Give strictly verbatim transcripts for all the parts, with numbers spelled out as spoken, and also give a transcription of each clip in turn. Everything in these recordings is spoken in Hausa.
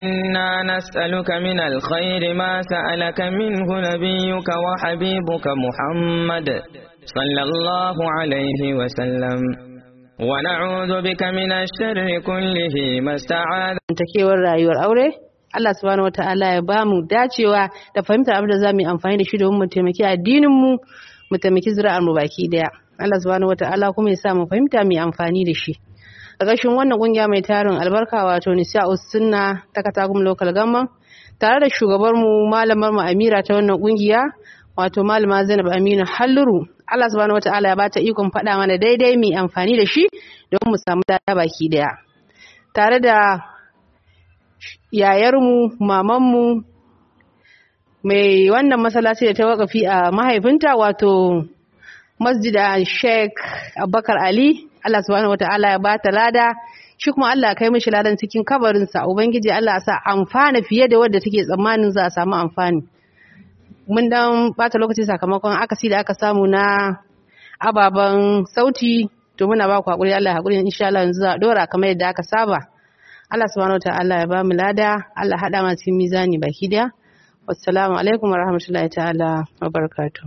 إنا نسألك من الخير ما سألك منه نبيك وحبيبك محمد صلى الله عليه وسلم ونعوذ بك من الشر كله ما استعاذ. Takewar rayuwar aure Allah subhanahu wataala ya bamu dacewa da fahimtar abin da zamu yi amfani da shi domin mu taimaki addinin mu mu taimaki zuri'ar mu baki daya. Allah subhanahu wataala kuma ya sa mu fahimta mu yi amfani da shi. Ƙarshen wannan kungiya mai tarin albarka wato Nisa'us Sunna ta Katagum Local Government tare da shugabar mu malamar mu Amira ta wannan kungiya wato malama Zainab Aminu Halluru. Allah subhanahu wataala ya bata ikon faɗa mana daidai mu amfani da shi don mu samu dada baki daya. Tare da yayar mu maman mu mai wannan masallaci da ta wakafi a mahaifinta wato Masjid Sheikh Abubakar Ali. Allah subhanahu wataala ya bata lada shi kuma Allah ya kai mishi ladan cikin kabarin sa. Ubangiji Allah ya sa amfana fiye da wanda take tsammanin za a samu amfani. Mun dan bata lokaci sakamakon akasi da aka samu na ababan sauti to muna ba ku hakuri Allah ya hakuri insha Allah yanzu za a dora kamar yadda aka saba. Allah subhanahu wataala ya ba mu lada Allah hada mu cikin mizani baki daya. Wassalamu alaikum warahmatullahi ta'ala wabarakatuh.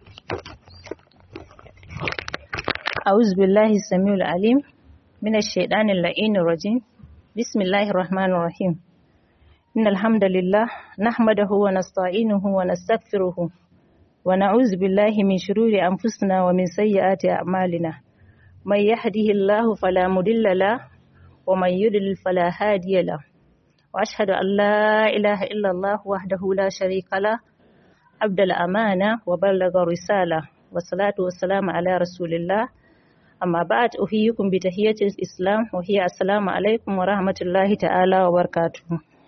أعوذ بالله السميع العليم من الشيطان اللعين الرجيم بسم الله الرحمن الرحيم إن الحمد لله نحمده ونستعينه ونستغفره ونعوذ بالله من شرور أنفسنا ومن سيئات أعمالنا من يهده الله فلا مضل له ومن يضلل فلا هادي له وأشهد أن لا إله إلا الله وحده لا شريك له عبد الأمانة وبلغ الرسالة والصلاة والسلام على رسول الله أما بعد أحييكم بتحية الإسلام وهي السلام عليكم ورحمة الله تعالى وبركاته.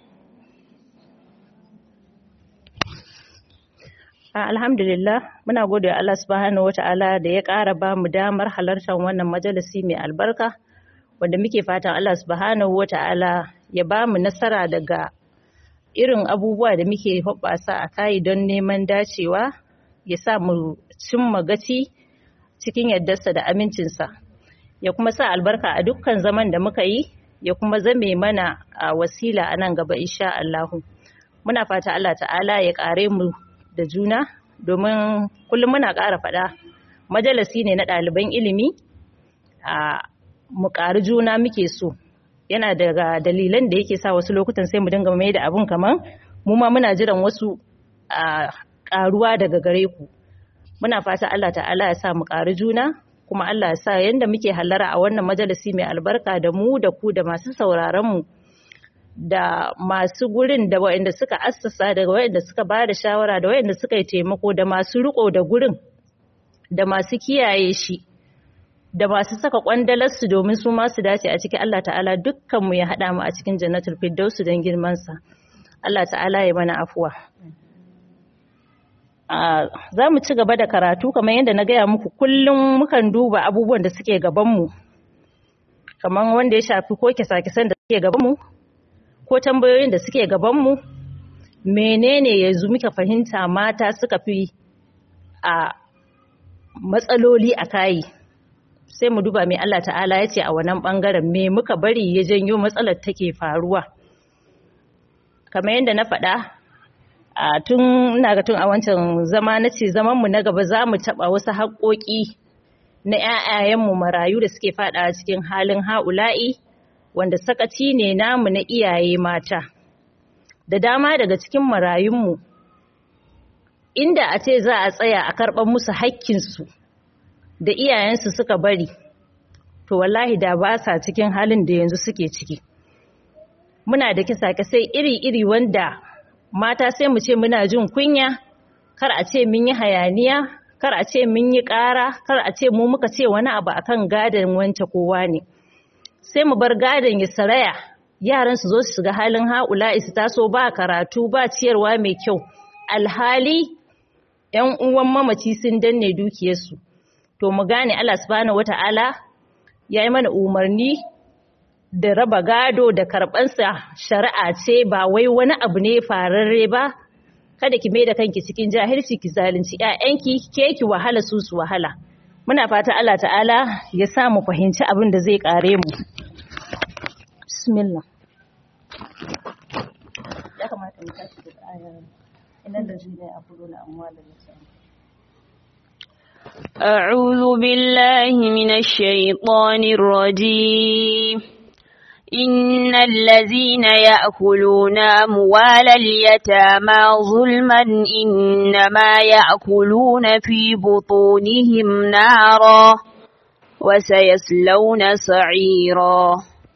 Alhamdulillah muna gode wa Allah subhanahu wata'ala da ya ƙara ba mu damar halartar wannan majalisi mai albarka wanda muke fatan Allah subhanahu wata'ala ya ba mu nasara daga irin abubuwa da muke hoɓɓasa a kai don neman dacewa ya sa mu cimma gaci cikin yardarsa da amincinsa ya kuma sa albarka a dukkan zaman da muka yi ya kuma zame mana a wasila a nan gaba insha Allahu. Muna fata Allah ta'ala ya ƙare mu da juna domin kullum muna ƙara faɗa majalisi ne na ɗaliban ilimi a mu ƙari juna muke so yana daga dalilan da yake sa wasu lokutan sai mu dinga mai da abun kaman mu ma muna jiran wasu a ƙaruwa daga gare ku. Muna fata Allah ta'ala ya sa mu ƙari juna kuma Allah ya sa yanda muke hallara a wannan majalisi mai albarka da mu da ku da masu sauraron mu da masu gurin da waɗanda suka assasa da waɗanda suka ba da shawara da waɗanda suka yi taimako da masu riko da gurin da masu kiyaye shi da masu saka kwandalarsu domin su ma su dace a cikin Allah ta'ala dukkan mu ya haɗa mu a cikin jannatul firdaus don girman sa. Allah ta'ala ya mana afuwa. Za mu ci gaba da karatu kamar yadda na gaya muku kullum mukan duba abubuwan da suke gabanmu kamar wanda ya shafi ko kisa-kisan da suke gabanmu ko tambayoyin da suke gabanmu menene yanzu muka fahimta mata suka fi a matsaloli a kayi sai mu duba mai Allah ta'ala ya ce a wannan bangaren me muka bari ya janyo matsalar take faruwa kamar yadda na faɗa a tun ina ga tun a wancan zama na ce zaman mu na gaba za mu taɓa wasu haƙoƙi na ƴaƴayenmu marayu da suke faɗa cikin halin ha'ula'i wanda sakaci ne namu na iyaye mata da dama daga cikin marayunmu inda a ce za a tsaya a karɓar musu haƙƙinsu da iyayensu suka bari to wallahi da ba sa cikin halin da yanzu suke ciki muna da kisa-kisai iri-iri wanda mata sai mu ce muna jin kunya kar a ce mun yi hayaniya kar a ce mun yi ƙara kar a ce mu muka ce wani abu akan gadon wance kowa ne sai mu bar gadon ya saraya yaran su zo su shiga halin haula su taso ba karatu ba ciyarwa mai kyau alhali ƴan uwan mamaci sun danne dukiyarsu to mu gane Allah subhanahu wataala yayi mana umarni da raba gado da karɓansa shari'a ce ba wai wani abu ne fararre ba kada ki mai da kanki cikin jahilci ki zalunci ƴaƴanki ke ki wahala su su wahala muna fata Allah ta'ala ya sa mu fahimci abin da zai kare mu bismillah ya kamata mu tashi da ayar innal ladzina ya'kuluna amwalal yatama. أعوذ بالله من الشيطان الرجيم إن الذين يأكلون أموال اليتامى ظلما إنما يأكلون في بطونهم نارا وسيصلون سعيرا.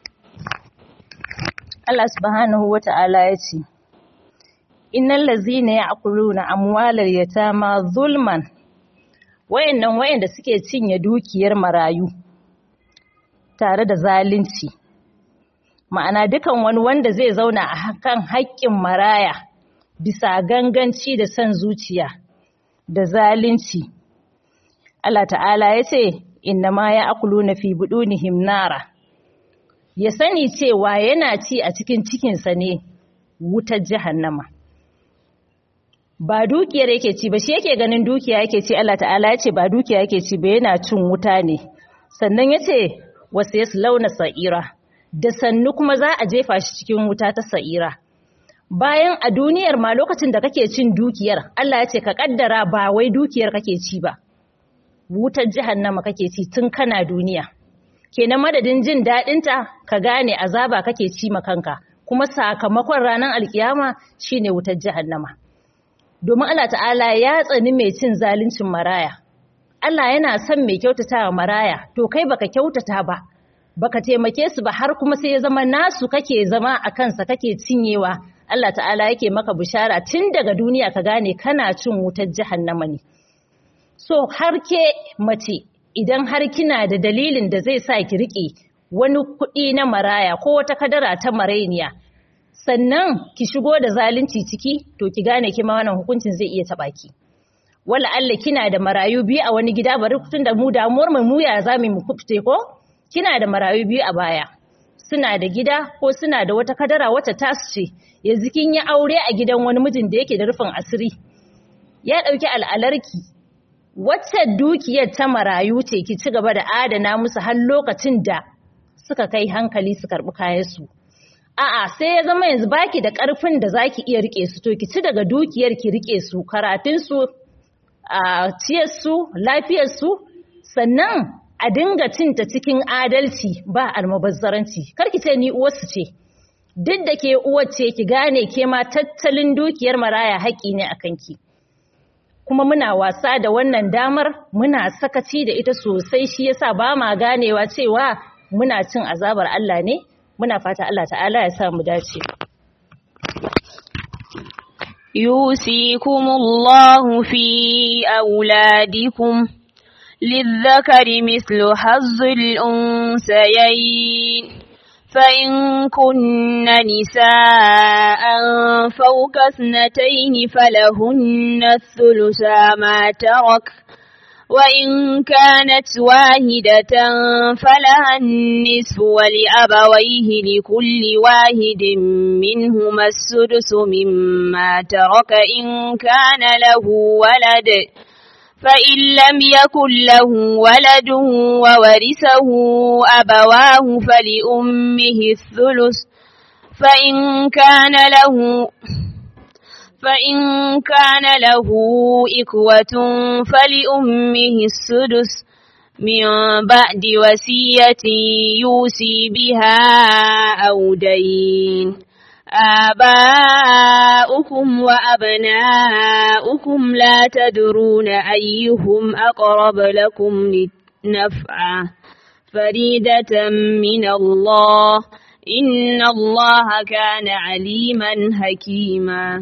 Allah subhanahu wa ta'ala ya ce, Innal lazina ya'kuluna amwalal yatama zulman, wayannan wayanda suke cinye dukiyar marayu tare da zalunci, ma'ana dukan wani wanda zai zauna a kan haƙƙin maraya bisa ganganci da son zuciya da zalunci. Allah ta'ala ya ce, Innama ya'kuluna fi budunihim nara. Ya sani cewa yana ci a cikin cikinsa ne wutar jahannama. Ba dukiyar yake ci ba, shi yake ganin dukiya yake ci. Allah ta'ala ya ce ba dukiya yake ci ba, yana cin wuta ne. Sannan ya ce wasu ya launa sa'ira, da sannu kuma za a jefa shi cikin wuta ta sa'ira. Bayan a duniyar ma lokacin da kake cin dukiyar, Allah ya ce ka kaddara ba wai dukiyar kake ci ba, wutar jahannama kake ci tun kana duniya. Kenan madadin jin daɗinta ka gane azaba kake ci ma kanka, kuma sakamakon ranar alkiyama shine wutar jahannama. Domin Allah ta'ala ya tsani mai cin zaluncin maraya. Allah yana son mai kyautata wa maraya, to kai baka kyautata ba, baka taimake su ba, har kuma sai ya zama nasu kake zama a kansa kake cinyewa. Allah ta'ala yake maka bishara tun daga duniya ka gane kana cin wutar jahannama ne. So har ke mace, idan har kina da dalilin da zai sa ki riƙe wani kuɗi na maraya ko wata kadara ta marainiya, sannan ki shigo da zalunci ciki, to ki gane kima wannan hukuncin zai iya taɓa ki. Wala Allah kina da marayu biyu a wani gida, bari tun da mu damuwar mu ya za mu kufte ko? Kina da marayu biyu a baya, suna da gida ko suna da wata kadara wata tasu ce, yanzu kin yi aure a gidan wani mijin da yake da rufin asiri, ya ɗauki al'alarki. Wacce dukiyar ta marayu ce ki ci gaba da adana musu har lokacin da suka kai hankali su karɓi kayansu. A'a, sai ya zama yanzu baki da ƙarfin da zaki iya rike su, to ki ci daga dukiyar ki rike su, karatunsu, a ciyarsu, lafiyarsu, sannan a dinga cinta cikin adalci ba almubazzaranci. Kar ki ce ni uwarsu ce. Duk da ke uwar ce, ki gane ke ma tattalin dukiyar maraya haƙƙi ne a kanki. Kuma muna wasa da wannan damar, muna sakaci da ita sosai, shi yasa ba ma ganewa cewa muna cin azabar Allah ne. Muna fata Allah ta'ala ya sa mu dace. Yusikumullahu fi auladikum lizzakari mislu hazzul unsayayn فإن كن نساء فوق اثنتين فلهن الثلثا ما ترك وإن كانت واحدة فلها النصف ولأبويه لكل واحد منهما السدس مما ترك إن كان له ولد فإن لم يكن له ولد وورثه أبواه فلأمه الثلث فإن كان له فإن كان له إخوة فلأمه السدس من بعد وصية يوصي بها أو دين. آباؤكم وأبناؤكم لا تدرون أيهم أقرب لكم نفعا فريدة من الله إن الله كان عليما حكيما.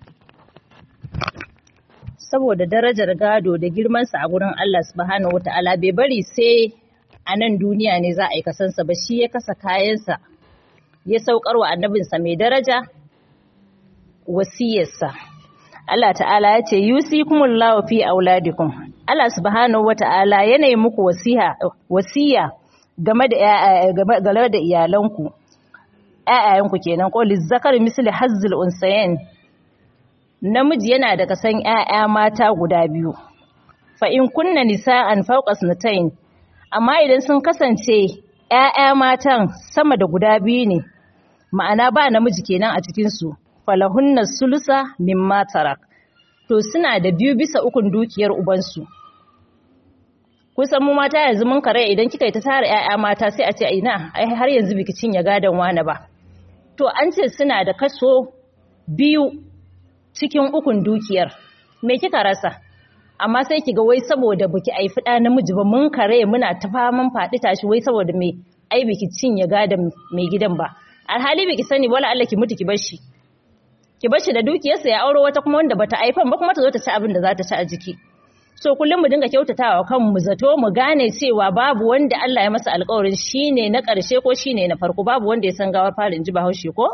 Saboda darajar gado da girmansa a gurin Allah subhanahu wata'ala bai bari sai a nan duniya ne za a yi kasansa ba, shi ya kasa kayansa ya saukar wa annabinsa mai daraja wasiyarsa. Allah ta'ala ya ce yusikumullahu fi auladikum. Allah subhanahu wata'ala yana yi muku wasiha wasiya game da game da iyalanku, ƴaƴayenku kenan, ko lizzakar misli hazzul unsayain. Namiji yana da kasan ƴaƴa mata guda biyu. Fa in kunna nisa'an fawqa sanatayn, amma idan sun kasance ƴaƴa matan sama da guda biyu ne, ma'ana ba namiji kenan a cikin su, falahunna sulusa mimma tarak, to suna da biyu bisa ukun dukiyar ubansu. Kusan mu mata yanzu mun kare idan kika yi ta tara ƴaƴa mata sai a ce ina ai har yanzu biki cinye gadon wani ba. To an ce suna da kaso biyu cikin ukun dukiyar. Me kika rasa? Amma sai kiga wai saboda biki aifi ɗa namiji ba mun kare muna ta faman faɗi tashi wai saboda me ai biki cinye gadon mai gidan ba. Alhali biki sani wala Allah ki mutu ki bar shi. Ki bar shi da dukiyarsa ya auro wata kuma wanda bata aifan ba kuma ta zo ta ci abin da za ta ci a jiki. So kullum mu dinga kyautatawa kanmu zato mu gane cewa babu wanda Allah ya masa alƙawarin shine na ƙarshe ko shine na farko, babu wanda ya san gawar fara inji Bahaushe ko?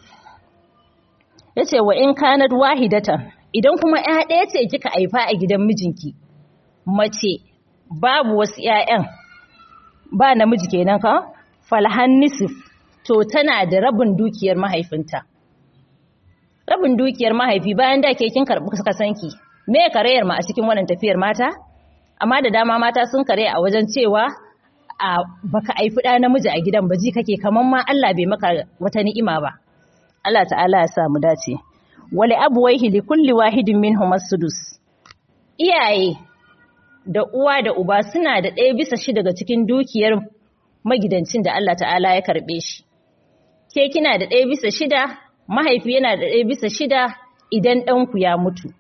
Yace wa in kanat wahidatan, idan kuma ƴa ɗaya ce kika haifa a gidan mijinki, mace babu wasu ƴaƴan ba namiji kenan ka? Falhan nisf, to tana da rabin dukiyar mahaifinta. Rabin dukiyar mahaifi bayan da ke kin karɓi kasanki. Me karayar ma a cikin wannan tafiyar mata? Amma da dama mata sun kare a wajen cewa a baka aifi ɗa namiji a gidan ba ji kake kaman ma Allah bai maka wata ni'ima ba. Allah ta'ala ya sa mu dace. Wali abwayhi li kulli wahidin minhum as-sudus. Iyaye da uwa da uba suna da ɗaya bisa shi daga cikin dukiyar magidancin da Allah ta'ala ya karbe shi. Ke kina da ɗaya bisa shida, mahaifi yana da ɗaya bisa shida idan ɗanku ya mutu.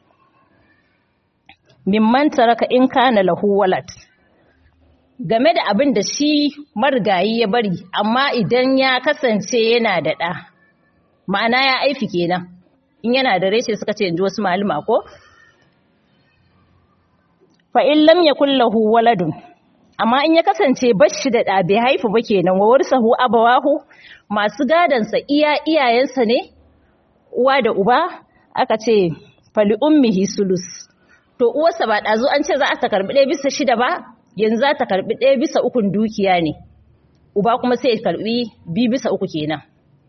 Mimman taraka in kana lahu walad, game da abin da shi marigayi ya bari amma idan ya kasance yana da ɗa, ma'ana ya aifi kenan in yana da reshe suka ce inji wasu malama ko fa in lam yakul lahu waladun, amma in ya kasance bashi da ɗa bai haifu ba kenan wa warsahu abawahu, masu gadansa iya iyayensa ne uwa da uba, aka ce fali ummihi sulus. To uwarsa ba ɗazu an ce za a ta karɓi ɗaya bisa shida ba, yanzu za ta karɓi ɗaya bisa ukun dukiya ne, uba kuma sai ya karɓi biyu bisa uku kenan.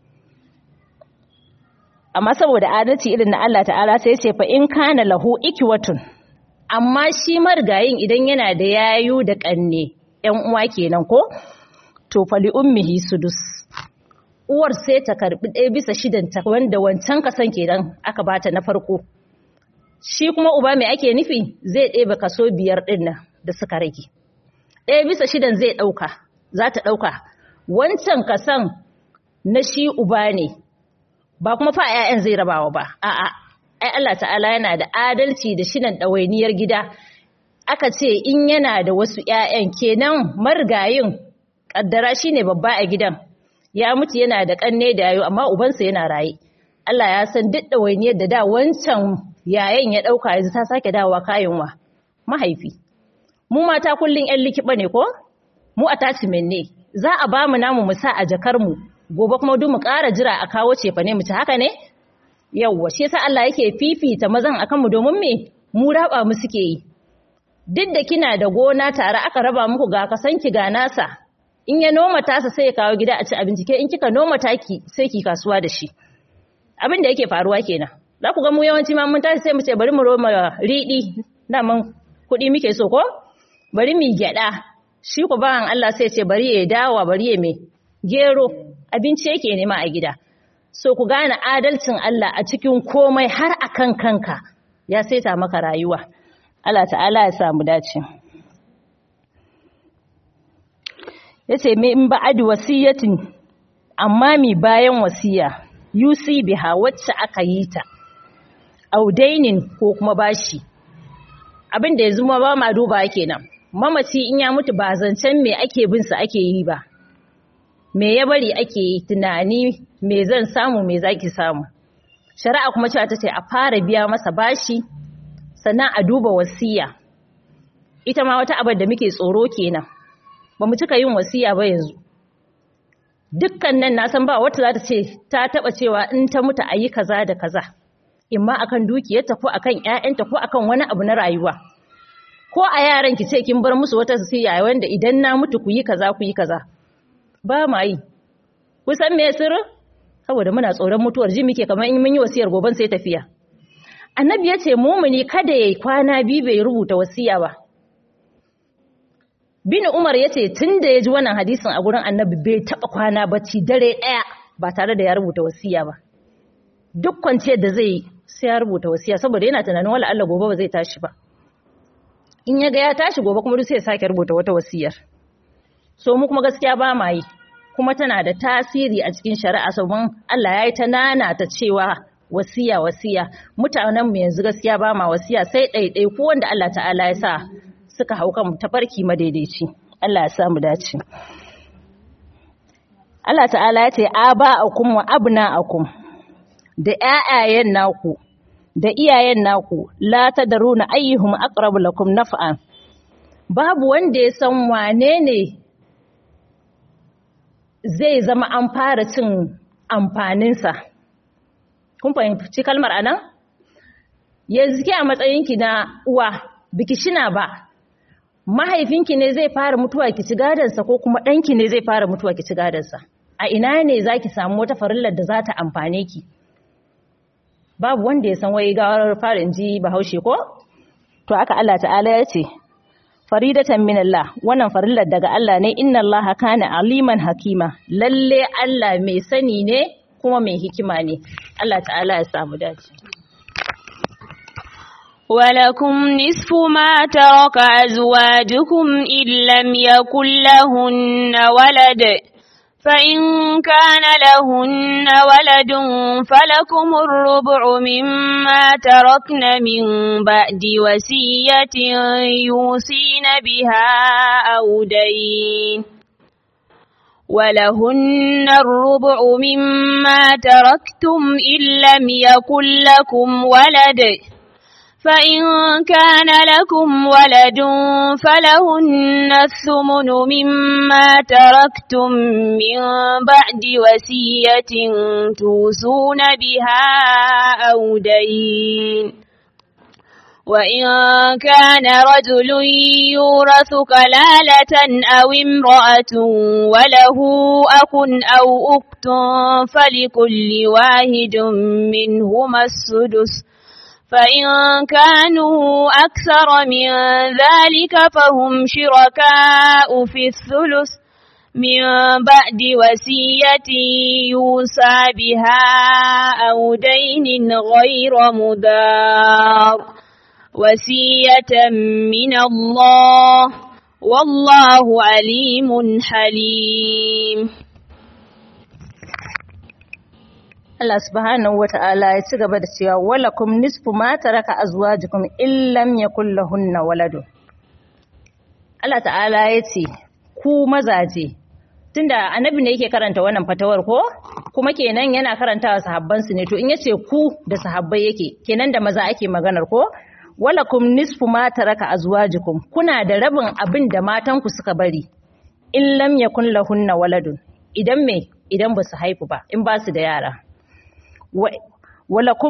Amma saboda adalci irin na Allah ta'ala sai ce fa in kana lahu ikiwatun, amma shi marigayin idan yana da yayu da ƙanne ‘yan uwa kenan ko, to fali ummihi sudus. Uwar sai ta karɓi ɗaya bisa shidanta wanda wancan kasan kenan aka bata na farko. Shi kuma uba mai ake nufi zai ɗebe kaso biyar ɗin nan da suka rage. Ɗaya bisa shidan zai ɗauka, za ta ɗauka. Wancan kasan na shi uba ne, ba kuma fa ‘ya'yan zai rabawa ba. A'a, ai Allah ta'ala yana da adalci da shidan ɗawainiyar gida. Aka ce in yana da wasu ‘ya'yan kenan marigayin ƙaddara shi ne babba a gidan. Ya mutu yana da ƙanne da yayo amma ubansa yana raye. Allah ya san duk ɗawainiyar da da wancan yayin ya ɗauka yanzu ta sake dawowa kayanwa mahaifi. Mu mata kullum ‘yan likiba ne ko? Mu attachment ne, za a ba mu namu mu sa a jakarmu, gobe kuma duk mu ƙara jira a kawo cefa ne mu ci haka ne? Yawwa, shi yasa Allah yake fifita mazan akan mu domin me mu raba mu suke yi. Duk da kina da gona tare aka raba muku ga kasanki ga nasa, in ya noma tasa sai ya kawo gida a ci abinci, ke in kika noma taki sai ki kasuwa da shi. Abin da yake faruwa kenan. Za ku ga mu yawanci ma mun tashi sai mu ce bari mu roma riɗi, daman kuɗi muke so ko? Bari mu gyaɗa, shi ku bawan Allah sai ce bari ya dawa bari ya me gero, abinci yake nema a gida. So ku gane adalcin Allah a cikin komai har akan kanka ya saita maka rayuwa. Allah ta'ala ya samu dace. Yace me in ba'ad wasiyatin, amma mi bayan wasiya yusi biha wacce aka yi ta. Audainin ko kuma bashi, abin da yanzu ma ba ma duba kenan. Mamaci in ya mutu ba zancen me ake bin sa ake yi ba, me ya bari ake yi tunani, me zan samu me zaki samu. Shari'a kuma cewa tace a fara biya masa bashi sannan a duba wasiya. Ita ma wata abar da muke tsoro kenan, ba mu cika yin wasiya ba yanzu. Dukkan nan na san ba wata za ta ce ta taba cewa in ta mutu a yi kaza da kaza, imma akan dukiyarta ko akan ƴaƴanta ko akan wani abu na rayuwa. Ko a yaran ki ce kin bar musu wata wasiya wanda idan na mutu ku yi kaza ku yi kaza. Ba ma yi. Ku san me sirri? Saboda muna tsoron mutuwar ji muke kamar in mun yi wasiyar goban sai tafiya. Annabi ya ce mumuni kada yayi kwana biyu bai rubuta wasiya ba. Bin Umar ya ce tun da ya ji wannan hadisin a gurin Annabi bai taɓa kwana bacci dare ɗaya ba tare da ya rubuta wasiya ba. duk kwanciyar da zai sai ya rubuta wasiya saboda yana tunanin wala Allah gobe ba zai tashi ba. In ya ga ya tashi gobe kuma duk sai ya sake rubuta wata wasiyar. So mu kuma gaskiya ba ma yi, kuma tana da tasiri a cikin shari'a saboda Allah ya yi ta nana ta cewa wasiya wasiya. Mutanen mu yanzu gaskiya ba ma wasiya sai ɗaiɗai ko wanda Allah ta'ala ya sa suka hau kan tafarki madaidaici. Allah ya sa mu dace. Allah ta'ala ya ce aba'akum wa abna'akum, da ƴaƴayen naku da iyayen naku la tadruna ayyuhum aqrabu lakum naf'an. Babu wanda ya san wane ne zai zama an fara cin amfaninsa. Kun fahimci kalmar anan? Yanzu ke a matsayinki na uwa biki shina ba, mahaifinki ne zai fara mutuwa ki ci gadansa ko kuma ɗanki ne zai fara mutuwa ki ci gadansa? A ina ne za ki samu wata farillar da za ta amfane ki? Babu wanda ya san wai gawar fara in ji Bahaushe ko? To aka Allah ta'ala ya ce, faridatan min Allah, wannan farillar daga Allah ne, inna Allah kana aliman hakima, lalle Allah mai sani ne kuma mai hikima ne. Allah ta'ala ya samu dace. ولكم نصف ما ترك أزواجكم إن لم يكن لهن ولد فإن كان لهن ولد فلكم الربع مما تركن من بعد وصية يوصين بها أو دين ولهن الربع مما تركتم إن لم يكن لكم ولد فإن كان لكم ولد فلهن الثمن مما تركتم من بعد وصية توصون بها أو دين وإن كان رجل يورث كلالة أو امرأة وله أخ أو أخت فلكل واحد منهما السدس فإن كانوا أكثر من ذلك فهم شركاء في الثلث من بعد وصية يوصى بها أو دين غير مضار وصية من الله والله عليم حليم. Allah subhanahu wata'ala ya ci gaba da cewa walakum nisfu ma taraka azwajukum in lam yakul lahunna waladun. Allah ta'ala ya ce ku mazaje, tunda annabi ne yake karanta wannan fatawar ko kuma kenan yana karantawa sahabban su ne, to in yace ku da sahabbai yake kenan da maza ake maganar ko. Walakum nisfu ma taraka azwajukum, kuna da rabin abin da matan ku suka bari in lam yakul lahunna waladun, idan me idan ba su haifu ba, in ba su da yara. walakum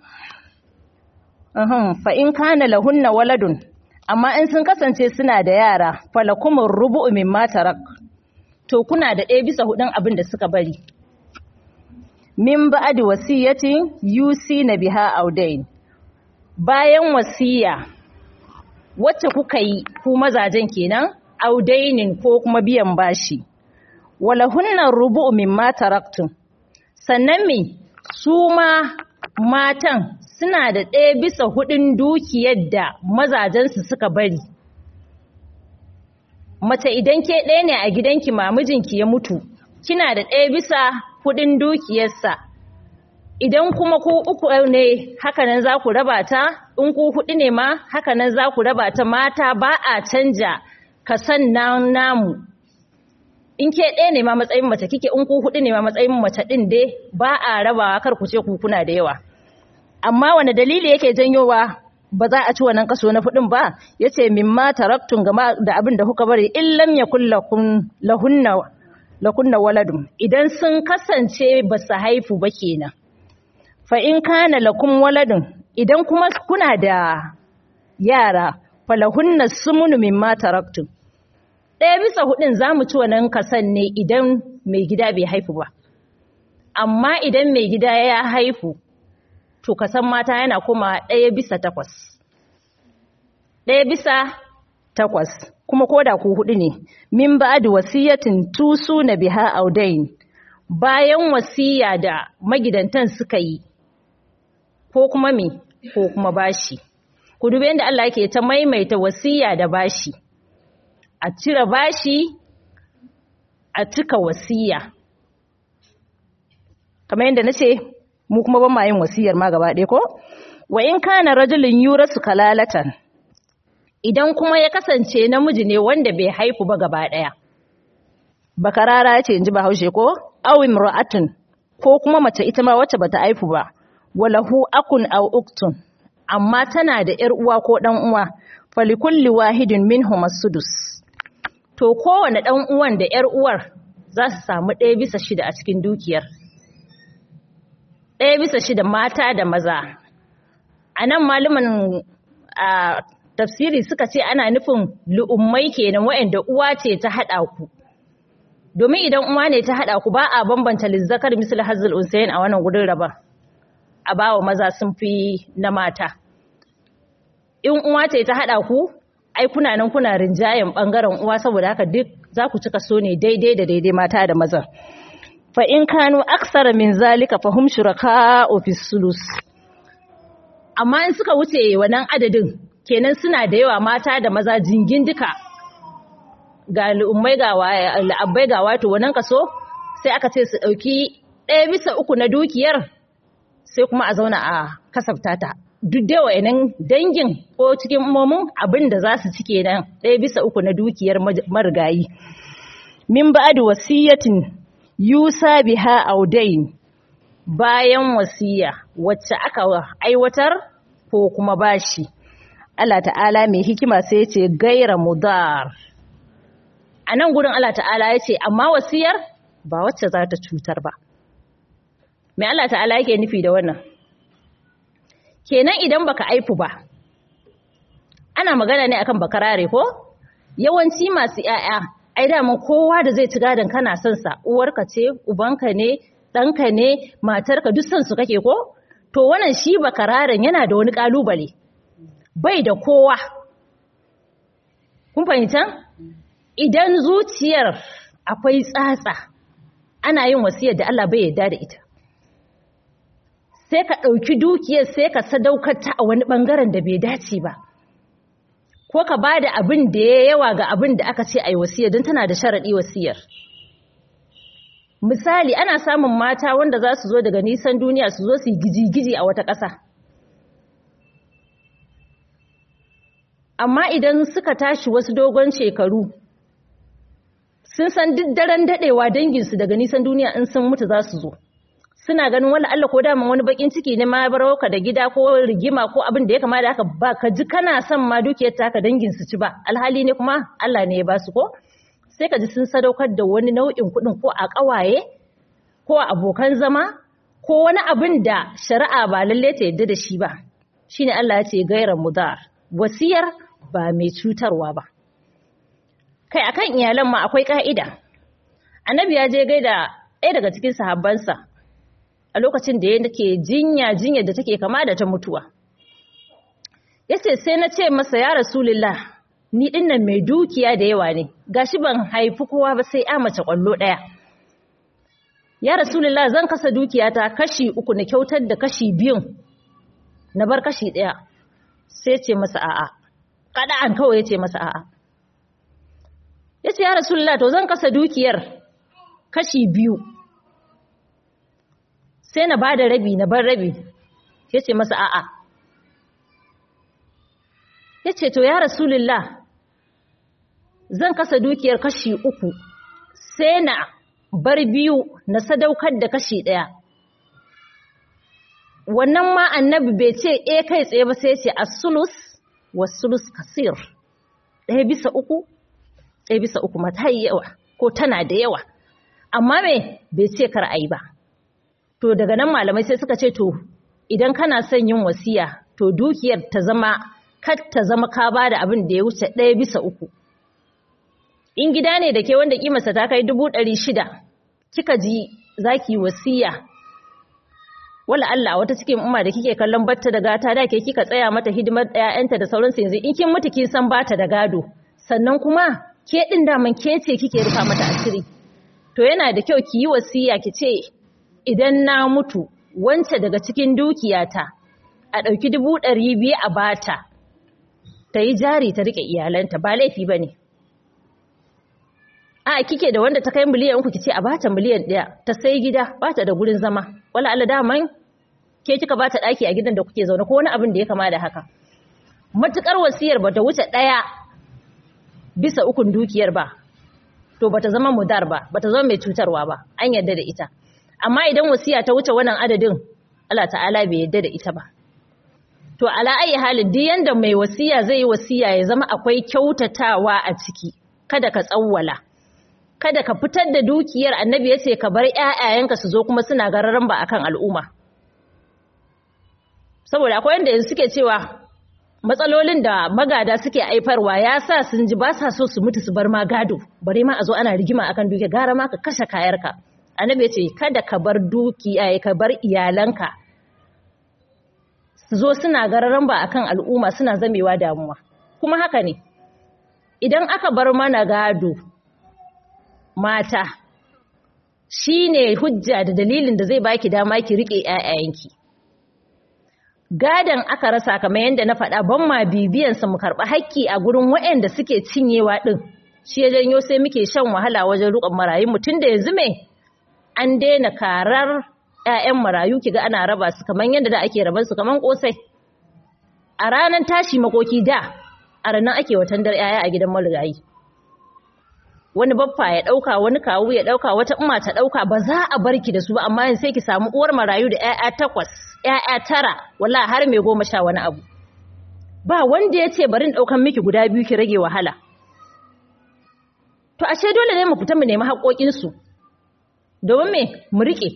uhum fa in kana lahunna waladun, amma in sun kasance suna da yara falakumur rubu'u mimma tarak, to kuna da ɗaya bisa hudun abin da suka bari min ba'di wasiyatin yusina biha audain, bayan wasiya wacce kuka yi ku mazajen kenan, audainin ko kuma biyan bashi. Walahunna rubu'u mimma taraktum, sannan me su ma matan suna da ɗaya bisa hudun dukiyar da mazajensu suka bari. Mace idan ke ɗaya ne a gidanki ma mijinki ya mutu, kina da ɗaya bisa hudun dukiyarsa. Idan kuma ku uku ne hakanan za ku raba ta, in ku hudu ne ma hakanan za ku raba ta. Mata ba a canja kasan nan namu. In ke ɗaya ne ma matsayin mace kike, in ku hudu ne ma matsayin mace ɗin dai ba a rabawa, kar ku ce ku kuna da yawa. Amma wani dalili yake janyowa ba za a ci wannan kaso na fudin ba? Yace mimma taraktun gama da abin da kuka bari in lam yakul lakum lahunna lakunna waladun, idan sun kasance ba su haifu ba kenan. Fa in kana lakum waladun, idan kuma kuna da yara falahunna sumunu mimma taraktun, ɗaya bisa hudun za mu ci wannan kasan ne idan mai gida bai haifu ba. Amma idan mai gida ya haifu, to kasan mata yana kuma ɗaya bisa takwas. Ɗaya bisa takwas, kuma koda ku hudu ne, min ba da wasiyatin tusu na biha audain, bayan wasiya da magidantan suka yi, ko kuma me ko kuma bashi. Ku dubi yadda Allah yake ta maimaita wasiya da bashi. A cire bashi, a cika wasiya. Kamar yadda na ce, mu kuma ban ma yin wasiyar ma gaba ɗaya ko? Wa in kana rajulun yurasu kalalatan, idan kuma ya kasance namiji ne wanda bai haifu ba gaba ɗaya. Bakarara ce in ji Bahaushe ko? Aw imra'atun, ko kuma mace ita ma wacce bata haifu ba. Walahu akun aw uktun, amma tana da ƴar uwa ko ɗan uwa. Falikulli wahidin minhum as-sudus. To kowane ɗan uwan da ƴar uwar za su samu ɗaya bisa shida a cikin dukiyar. Ɗaya bisa shida mata da maza. A nan malaman a tafsiri suka ce ana nufin lu'ummai kenan waɗanda uwa ce ta haɗa ku. Domin idan uwa ne ta haɗa ku ba a bambanta lizzakar misal hazzul unsayin a wannan gudun raba. A bawa maza sun fi na mata. In uwa ce ta haɗa ku, ai kuna nan kuna rinjayen ɓangaren uwa saboda haka duk za ku cika so ne daidai da daidai mata da maza. Fa in kanu aksara min zalika fa hum shuraka'u fi sulus. Amma in suka wuce wannan adadin kenan suna da yawa mata da maza jingin duka ga al'ummai ga al'abbai ga wato wannan kaso sai aka ce su dauki ɗaya bisa uku na dukiyar sai kuma a zauna a kasafta ta duk da wayannan dangin ko cikin umomin abin da za su ci kenan ɗaya bisa uku na dukiyar marigayi min ba'd wasiyatin yusa biha audain, bayan wasiya wacce aka aiwatar ko kuma bashi. Allah ta'ala mai hikima sai ce gaira mudar. A nan gurin Allah ta'ala ya ce amma wasiyar ba wacce za ta cutar ba. Me Allah ta'ala yake nufi da wannan? Kenan idan baka aifu ba, ana magana ne akan bakarare ko? Yawanci masu 'ya'ya ai daman kowa da zai ci gadon kana son sa, uwarka ce, ubanka ne, ɗanka ne, matarka duk son su kake ko? To wannan shi bakararen yana da wani ƙalubale. Bai da kowa. Kun fahimta? Idan zuciyar akwai tsatsa, ana yin wasiyar da Allah bai yarda da ita. Sai ka ɗauki dukiyar sai ka sadaukar ta a wani ɓangaren da bai dace ba. Ko ka ba da abin da ya yawa ga abin da aka ce a yi wasiyar don tana da sharaɗi wasiyar. Misali, ana samun mata wanda za su zo daga nisan duniya su zo su yi giji-giji a wata ƙasa. Amma idan suka tashi wasu dogon shekaru, sun san duk daren daɗewa danginsu daga nisan duniya in sun mutu za su zo. Suna ganin wala Allah ko daman wani bakin ciki ne ma baro ka da gida ko rigima ko abin da ya kama da haka ba ka ji kana son ma dukiyar taka dangin su ci ba alhali ne kuma Allah ne ya ba su ko sai ka ji sun sadaukar da wani nau'in kuɗin ko a ƙawaye ko a abokan zama ko wani abin da shari'a ba lalle ta yadda da shi ba shine Allah ya ce gaira mudar wasiyar ba mai cutarwa ba kai akan iyalan ma akwai ka'ida annabi ya je gaida ɗaya daga cikin sahabbansa a lokacin da yake jinya jinya da take kama da ta mutuwa yace sai na ce masa ya rasulullah ni dinnan mai dukiya da yawa ne gashi ban haifi kowa ba sai ya mace kwallo daya ya rasulullah zan kasa dukiyata kashi uku na kyautar da kashi biyun na bar kashi daya sai ce masa a'a kada an kawai yace masa a'a yace ya rasulullah to zan kasa dukiyar kashi biyu sai na ba da rabi na bar rabi ya ce masa a'a ya ce to ya rasulullah zan kasa dukiyar kashi uku sai na bar biyu na sadaukar da kashi ɗaya wannan ma annabi bai ce e kai tsaye ba sai ce as-sulus was-sulus kasir ɗaya bisa uku ɗaya bisa uku mata yi yawa ko tana da yawa amma me bai ce kar ayi ba to daga nan malamai sai suka ce to idan kana son yin wasiya to dukiyar ta zama kar ta zama ka bada abin da ya wuce ɗaya bisa uku in gida ne da ke wanda kimarsa ta kai dubu ɗari shida kika ji zaki wasiya wala Allah wata cikin umma da kike kallon batta da gata da ke kika tsaya mata hidimar ƴaƴanta da sauransu yanzu in kin mutu kin san bata da gado sannan kuma ke din daman ke ce kike rufa mata asiri to yana da kyau ki yi wasiya ki ce idan na mutu wance daga cikin dukiyata a ɗauki dubu ɗari biyu a bata ta yi jari ta riƙe iyalanta ba laifi ba ne. A kike da wanda ta kai miliyan uku kice a bata miliyan ɗaya ta sai gida bata da gurin zama wala Allah daman ke kika bata ɗaki a gidan da kuke zaune ko wani abin da ya kama da haka. Matukar wasiyar bata wuce ɗaya bisa ukun dukiyar ba to bata zama mudar ba bata zama mai cutarwa ba an yarda da ita. Amma idan wasiya ta wuce wannan adadin Allah ta'ala bai yarda da ita ba. To ala ayi halin duk yanda mai wasiya zai yi wasiya ya zama akwai kyautatawa a ciki kada ka tsawwala kada ka fitar da dukiyar annabi yace ka bar ƴaƴayenka su zo kuma suna gararan ba akan al'umma. Saboda akwai wanda yanzu suke cewa matsalolin da magada suke aifarwa ya sa sun ji ba sa so su mutu su bar ma gado bare ma a zo ana rigima akan dukiya gara ma ka kashe kayarka. Annabi yace kada ka bar dukiya ka bar iyalanka su zo suna gararan ba akan al'umma suna zamewa damuwa. Kuma haka ne idan aka bar mana gado mata shine hujja da dalilin da zai baki dama ki rike ƴaƴayenki. Gadan aka rasa kamar yanda na faɗa ban ma bibiyan sa mu karɓi haƙƙi a gurin waɗanda suke cinyewa din shi ya janyo sai muke shan wahala wajen rukan marayun mutun da yanzu me an daina karar ƴaƴan marayu kiga ana raba su kamar yanda da ake raban su kamar kosai. A ranar tashi makoki da a ranar ake watandar ƴaƴa a gidan marigayi. Wani baffa ya dauka wani kawu ya dauka wata umma ta dauka ba za a barki da su ba amma sai ki samu uwar marayu da ƴaƴa takwas ƴaƴa tara wallahi har mai goma sha wani abu ba wanda yace bari in daukan miki guda biyu ki rage wahala. To ashe dole ne mu fita mu nemi haƙoƙin su domin me mu rike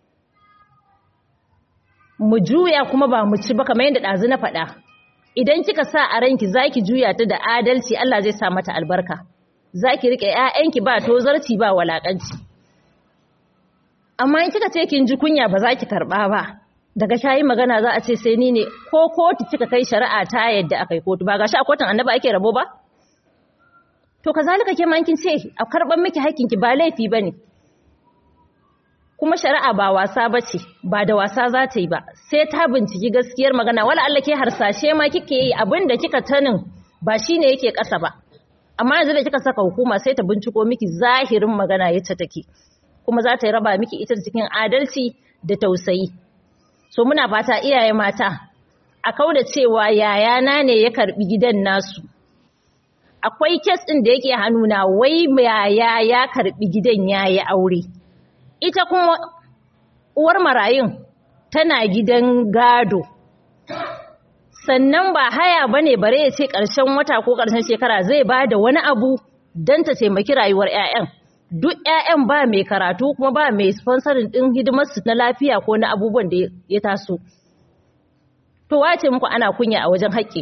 mu juya kuma ba mu ci ba kamar yadda dazu na faɗa. Idan kika sa a ranki zaki juya ta da adalci Allah zai sa mata albarka. Zaki rike ƴaƴanki ba tozarci ba walakanci. Amma in kika ce kin ji kunya ba za ki karba ba daga shayi magana za a ce sai ni ne ko kotu kika kai shari'a ta yadda akai kotu ba gashi a kotun annabi ake rabo ba to kazalika ke ma kin ce a karban miki haƙƙinki ba laifi bane. Kuma shari'a ba wasa bace ba da wasa za ta yi ba sai ta binciki gaskiyar magana wala Allah ke harsashe ma kike yi abinda kika tanin ba shine yake ƙasa ba. Amma yanzu da kika saka hukuma sai ta binciko miki zahirin magana yace take kuma za ta raba miki ita cikin adalci da tausayi. So muna fata iyaye mata a kauda cewa yayana ne ya karbi gidan nasu. Akwai kes din da yake hannuna wai yaya ya karbi gidan yayi aure. Ita kuma uwar marayun tana gidan gado. Sannan ba haya bane bare ya ce ƙarshen wata ko ƙarshen shekara zai ba da wani abu don ta taimaki rayuwar ƴaƴan. Duk ƴaƴan ba mai karatu kuma ba mai sponsoring din hidimar su na lafiya ko na abubuwan da ya taso. To wace muku ana kunya a wajen haƙƙi?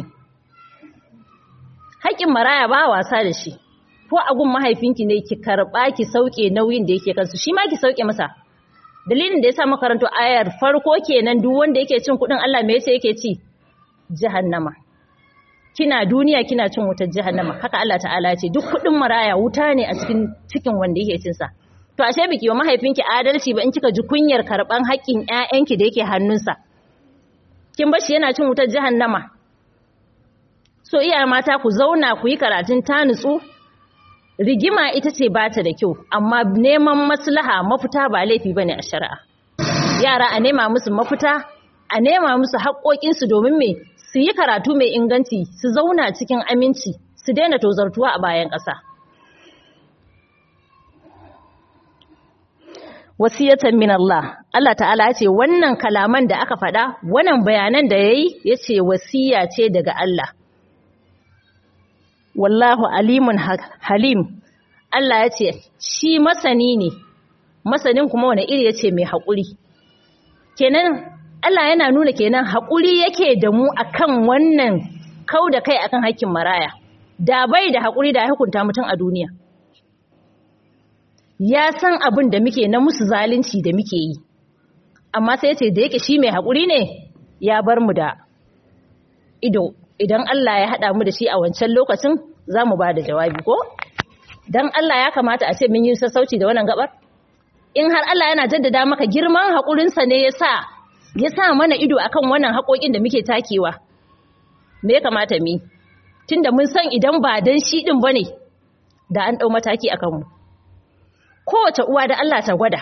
Haƙƙin maraya ba wasa da shi. Ko a gun mahaifinki ne ki karɓa ki sauke nauyin da yake kansu shi ma ki sauke masa. Dalilin da yasa makaranto ayar farko kenan duk wanda yake cin kuɗin Allah me yace yake ci? Jahannama. Kina duniya kina cin wutar jahannama haka Allah ta'ala ce duk kudin maraya wuta ne a cikin cikin wanda yake cin sa. To ashe biki wa mahaifinki adalci ba in kika ji kunyar karban haƙƙin ƴaƴanki da yake hannunsa. Kin bashi yana cin wutar jahannama. So iyaye mata ku zauna ku yi karatun ta nutsu. Rigima ita ce bata da kyau amma neman maslaha mafita ba laifi bane a shari'a. Yara a nema musu mafita a nema musu haƙoƙinsu domin me su yi karatu mai inganci su zauna cikin aminci su daina tozartuwa a bayan ƙasa. Wasiyatan min Allah Allah ta'ala ce wannan kalaman da aka faɗa wannan bayanan da yayi yace wasiya ce daga Allah. Wallahu alimun halim Allah yace shi masani ne masanin kuma wani iri yace mai haƙuri. Kenan Allah yana nuna kenan haƙuri yake da mu akan wannan kau da kai akan haƙƙin maraya. Da bai da haƙuri da hukunta mutum a duniya. Ya san abin da muke na musu zalunci da muke yi. Amma sai ce da yake shi mai haƙuri ne ya bar mu da ido. Idan Allah ya haɗa mu da shi a wancan lokacin za mu ba da jawabi ko? Dan Allah ya kamata a ce mun yi sassauci da wannan gabar? In har Allah yana jaddada maka girman haƙurinsa ne ya sa ya sa mana ido akan wannan haƙoƙin da muke takewa. Me ya kamata mu tunda mun san idan ba dan shi din bane da an dau mataki akan mu. Kowace uwa da Allah ta gwada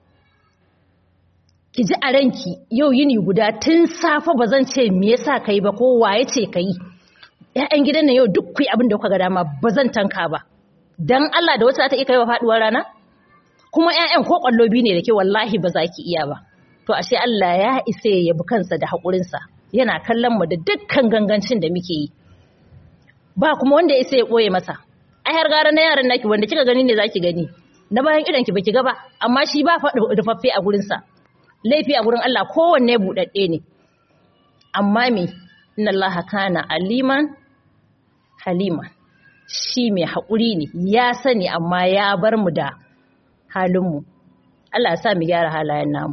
ki ji a ranki yau yini guda tun safa bazan ce me yasa kai ba ko waye ce kai. Ƴaƴan gidan nan yau duk kuyi abin da kuka ga dama bazan tanka ba. Dan Allah da wata ta iya kaiwa faduwar rana? Kuma ƴaƴan ko kwallobi ne da ke wallahi ba za ki iya ba. To ashe Allah ya isa ya yabi kansa da haƙurinsa. Yana kallon mu da dukkan gangancin da muke yi. Ba kuma wanda ya isa ya ɓoye masa. Ai har gara na yaran naki wanda kika gani ne zaki gani. Na bayan idan ki baki ga ba, amma shi ba faɗi rufaffe a gurinsa. Laifi a gurin Allah kowanne buɗaɗɗe ne. Amma me? Inna Allah kana aliman haliman. Shi mai haƙuri ne, ya sani amma ya bar mu da halinmu. Allah ya sa mu gyara halayen namu.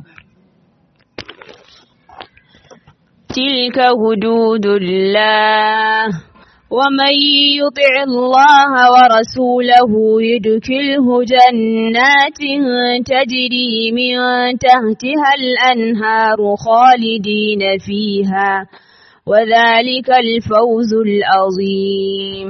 تلك حدود الله ومن يطع الله ورسوله يدخله جنات تجري من تحتها الأنهار خالدين فيها وذلك الفوز العظيم.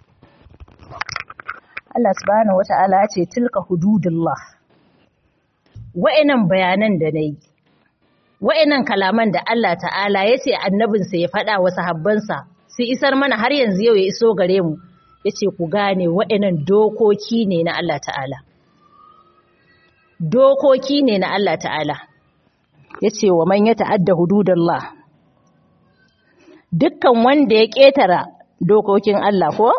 Allah subhanahu wata'ala ce tilka hududullah. Wa'annan bayanan da nayi wa'annan kalaman da Allah ta'ala yace annabinsa ya faɗa wa sahabbansa su isar mana har yanzu yau ya iso gare mu yace ku gane wa'annan dokoki ne na Allah ta'ala dokoki ne na Allah ta'ala yace wa man yata'adda hududallah dukkan wanda ya ketara dokokin Allah ko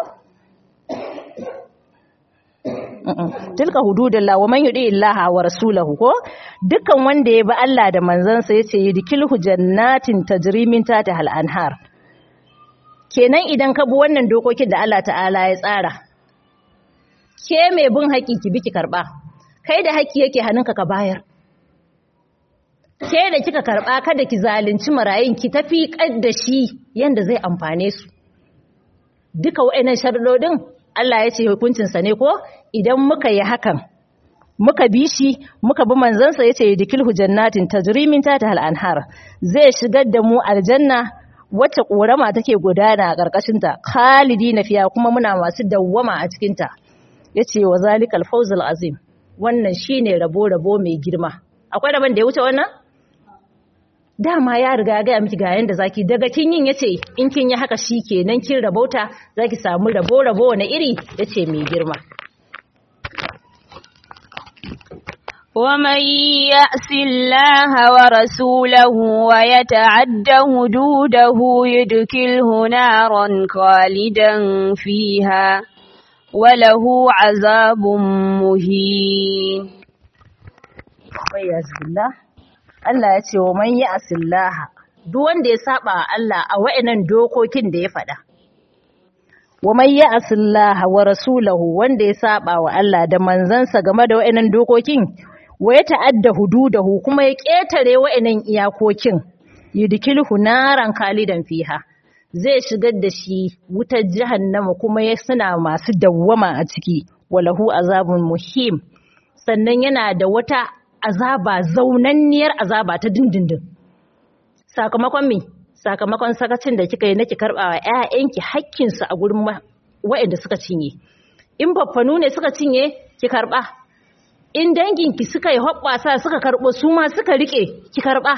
tilka hududallah wa man yudi illaha wa rasulahu ko dukkan wanda ya bi Allah da manzansa yace yudkilhu jannatin tajri min tahtiha al-anhar. Kenan idan ka bi wannan dokokin da Allah ta'ala ya tsara ke mai bin haƙi ki bi ki karba kai da haƙi yake hannunka ka bayar ke da kika karba kada ki zalunci marayin ki tafi kadda shi yanda zai amfane su. Duka waɗannan sharuɗoɗin Allah ya ce hukuncinsa ne ko idan muka yi hakan muka bi shi muka bi manzansa ya ce yudkilhu jannatin tajri min tahtiha al-anhar zai shigar da mu aljanna wacce korama take gudana a karkashin ta khalidina fiya kuma muna masu dawwama a cikin ta yace wa zalikal fawzul azim. Wannan shine rabo rabo mai girma. Akwai rabon da ya wuce wannan? Dama ya riga ya gaya miki ga yanda zaki daga kin yin yace in kin yi haka shikenan kin rabauta zaki samu rabo rabo na iri yace mai girma. ومن يعص الله ورسوله ويتعد حدوده يدخله نارا خالدا فيها وله عذاب مهين. Allah ya ce wa man ya'sillaha duk wanda ya saba Allah a wa'annan dokokin da ya faɗa. Wa man ya'sillaha wa rasulahu wanda ya saba wa Allah da manzansa game da wa'annan dokokin wa ya ta'adda hududahu kuma ya ketare wa'annan iyakokin yudkilhu naran khalidan fiha zai shigar da shi wutar jahannama kuma ya suna masu dawwama a ciki walahu azabun muhim sannan yana da wata azaba zaunanniyar azaba ta dindindin. Sakamakon me? Sakamakon sakacin da kika yi naki karbawa ƴaƴanki hakkinsu a gurin waɗanda suka cinye. In baffanu ne suka cinye ki karba. In danginki suka yi hoɓɓasa suka karbo su ma suka rike ki karba.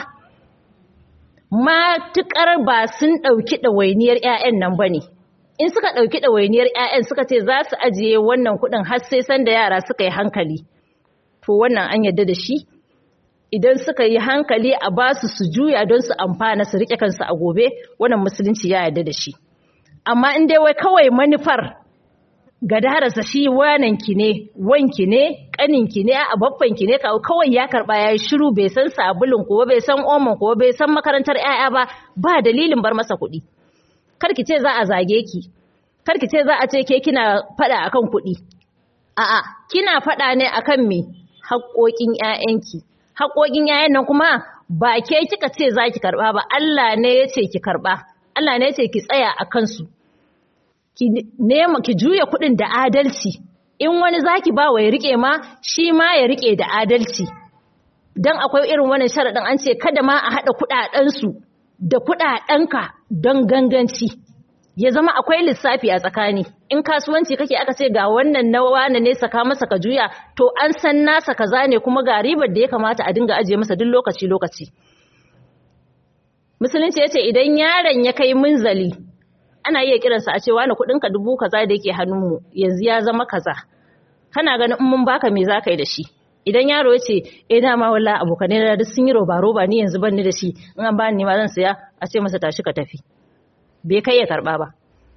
Matukar ba sun dauki dawainiyar ƴaƴan nan bane. In suka dauki dawainiyar ƴaƴan suka ce za su ajiye wannan kuɗin har sai san da yara suka yi hankali. To wannan an yarda da shi idan suka yi hankali a basu su juya don su amfana su rike kansu a gobe wannan musulunci ya yarda da shi. Amma in dai wai kawai manufar gadararsa shi wananki ne wanki ne kaninki ne a babbanki ne kawai ya karba yayi shiru bai san sabulun ko bai san omon ko bai san makarantar yaya ba ba dalilin bar masa kuɗi. Karki ce za a zage ki karki ce za a ce ke kina fada akan kuɗi. A'a kina fada ne akan me haƙoƙin ƴaƴanki. Haƙoƙin ƴaƴan nan kuma ba ke kika ce za ki karɓa ba, Allah ne ya ce ki karɓa. Allah ne ya ce ki tsaya a kansu. Ki nema ki juya kuɗin da adalci. In wani zaki ba wa ya rike ma, shi ma ya rike da adalci. dan akwai irin wannan sharadin an ce kada ma a hada kudaden su da kudadenka don ganganci, ya zama akwai lissafi a tsakani. In kasuwanci kake aka ce ga wannan na wane ne saka masa ka juya, to an san nasa kaza ne kuma ga ribar da ya kamata a dinga ajiye masa duk lokaci lokaci. Musulunci yace idan yaron ya kai munzali ana iya kiransa a ce wani kudinka dubu kaza da yake hannunmu yanzu ya zama kaza, kana ganin in mun baka me zaka yi da shi? Idan yaro ya ce eh dama wallahi abokanai na duk sun yi roba roba ni yanzu ban ni da shi, in an bani ma zan saya, a ce masa tashi ka tafi, bai kai ya karba ba.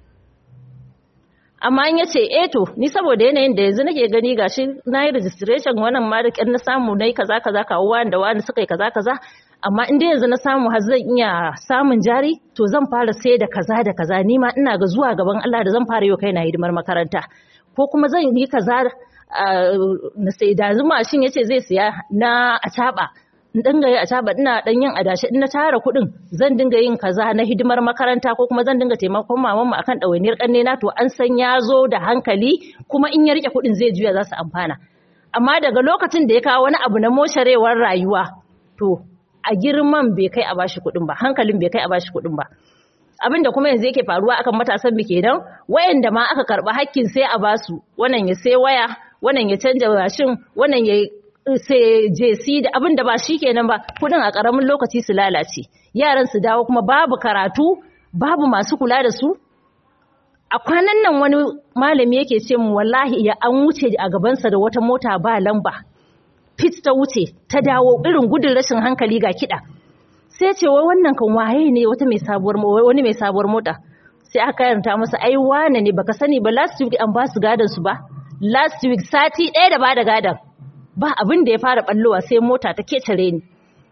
Amma in yace eh to ni saboda yanayin da yanzu nake gani gashi nayi registration wannan ma da kyan na samu nayi kaza kaza kawo wani da wani suka yi kaza kaza, amma in dai yanzu na samu har zan iya samun jari to zan fara sai da kaza da kaza, ni ma ina ga zuwa gaban Allah da zan fara yi kai na hidimar makaranta, ko kuma zan yi kaza na sai da zuma shin yace zai siya na ataba in dinga yi ataba ina dan yin adashi in na tara kudin zan dinga yin kaza na hidimar makaranta ko kuma zan dinga taimakon maman mu akan dawainiyar kanne na, to an san ya zo da hankali kuma in ya rike kudin zai juya za su amfana. Amma daga lokacin da ya kawo wani abu na mosharewar rayuwa, to a girman bai kai a bashi kudin ba, hankalin bai kai a bashi kudin ba. Abin da kuma yanzu yake faruwa akan matasan mu kenan, wayanda ma aka karba hakkin sai a basu, wannan ya sai waya, wannan ya canja mashin, wannan ya sai jesi da abin da ba shi kenan ba, kudin a karamin lokaci su lalace, yaran su dawo kuma babu karatu, babu masu kula da su. A kwanan nan wani malami yake ce mu wallahi ya an wuce a gabansa da wata mota ba lamba, fit ta wuce ta dawo irin gudun rashin hankali ga kiɗa, sai ce wai wannan kan waye ne wata mai sabuwar wani mai sabuwar mota, sai aka karanta masa ai wane ne baka sani ba last week an ba su gadan su ba, last week sati ɗaya da ba da gadan ba abin da ya fara ballowa sai mota ta kecare ni.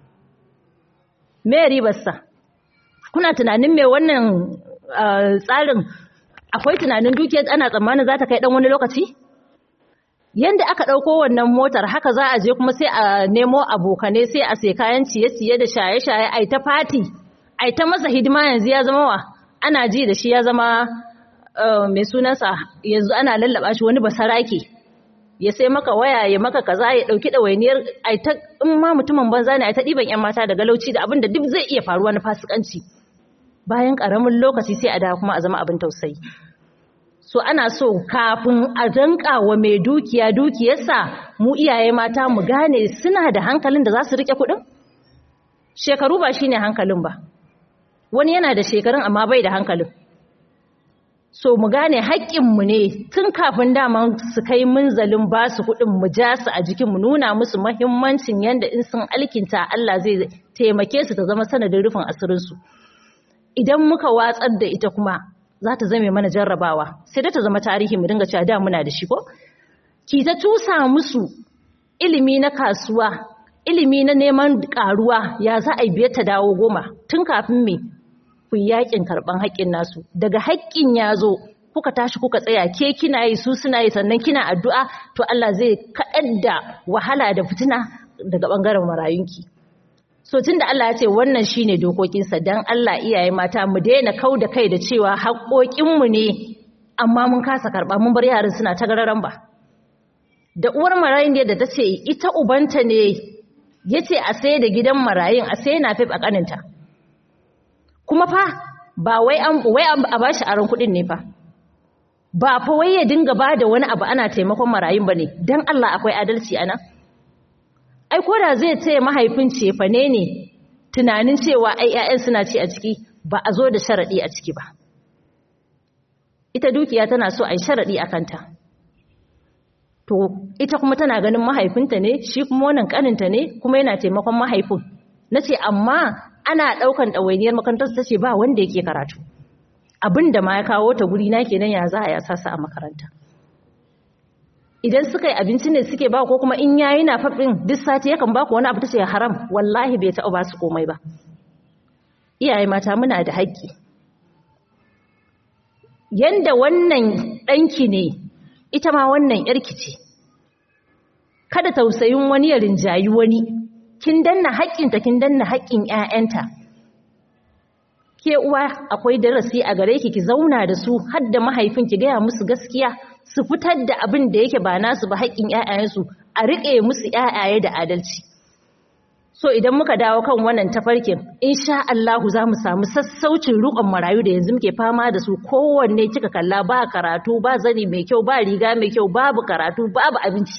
Me ribarsa? Kuna tunanin me wannan tsarin akwai tunanin dukiyar ana tsammanin za ta kai dan wani lokaci? Yanda aka ɗauko wannan motar haka za a je kuma sai a nemo abokane sai a sai kayan ciye-ciye da shaye-shaye ai ta fati ai ta masa hidima, yanzu ya zama wa ana ji da shi ya zama mai sunansa, yanzu ana lallaba shi wani basarake, ya sai maka waya ya maka kaza ya dauki dawainiyar ai ta in ma mutumin banza ne ai ta diban yan mata da galauci da abin da duk zai iya faruwa na fasikanci, bayan karamin lokaci sai a da kuma a zama abin tausayi. So ana so kafin a danka wa mai dukiya dukiyarsa, mu iyaye mata mu gane suna da hankalin da za su rike kuɗin? Shekaru ba shine hankalin ba, wani yana da shekarun amma bai da hankalin. So mu gane haƙƙinmu ne tun kafin dama su kai munzalin ba su kuɗin, mu ja su a jikin mu nuna musu muhimmancin yanda in sun alkinta Allah zai taimake su ta zama sanadin rufin asirinsu. Idan muka watsar da ita kuma za ta zame mana jarrabawa, sai da ta zama tarihi mu dinga cewa da muna da shi ko? Ki ta tusa musu ilimi na kasuwa, ilimi na neman karuwa, ya za a yi biyar ta dawo goma tun kafin me ku yakin karban haƙƙin nasu. Daga haƙƙin ya zo kuka tashi kuka tsaya, ke kina yi su suna yi sannan kina addu'a, to Allah zai kaɗar da wahala da fitina daga ɓangaren marayunki. So tun da Allah ya ce wannan shine dokokinsa, dan Allah iyaye mata mu daina kau da kai da cewa haƙoƙinmu ne amma mun kasa karɓa, mun bar yaran suna ta gararan ba. Da uwar marayun da ta ce ita ubanta ne ya ce a sai da gidan marayun, a sai na fi a ƙaninta. Kuma fa ba wai an wai a bashi aron kuɗin ne fa, ba fa wai ya dinga ba da wani abu ana taimakon marayun ba ne, dan Allah akwai adalci a nan. Ai ko da zai taya mahaifin cefane ne tunanin cewa ai ƴaƴan suna ci a ciki, ba a zo da sharadi a ciki ba. Ita dukiya tana so ai sharadi a kanta, to ita kuma tana ganin mahaifinta ne, shi kuma wannan kaninta ne kuma yana taimakon mahaifin. Nace amma ana daukan ɗawainiyar makarantar ta ce ba wanda yake karatu, abinda ma ya kawo ta guri na kenan ya za a yasa su a makaranta. Idan suka yi abinci ne suke ba ko kuma in yayi na faɗin duk sati yakan ba ku wani abu, tace haram, wallahi bai taɓa ba su komai ba. Iyaye mata muna da haƙƙi. Yanda wannan ɗanki ne, ita ma wannan ƴarki ce. Kada tausayin wani ya rinjayi wani, kin danna haƙƙinta kin danna haƙƙin ƴaƴanta. Ke uwa akwai darasi a gare ki, ki zauna da su har da mahaifin ki gaya musu gaskiya, su fitar da abin da yake ba nasu ba haƙƙin ƴaƴayensu, a riƙe musu ƴaƴaye da adalci. so idan muka dawo kan wannan tafarkin insha Allah za mu samu sassaucin rukun marayu da yanzu muke fama da su kowanne kika kalla ba karatu ba zani mai kyau ba riga mai kyau babu karatu babu abinci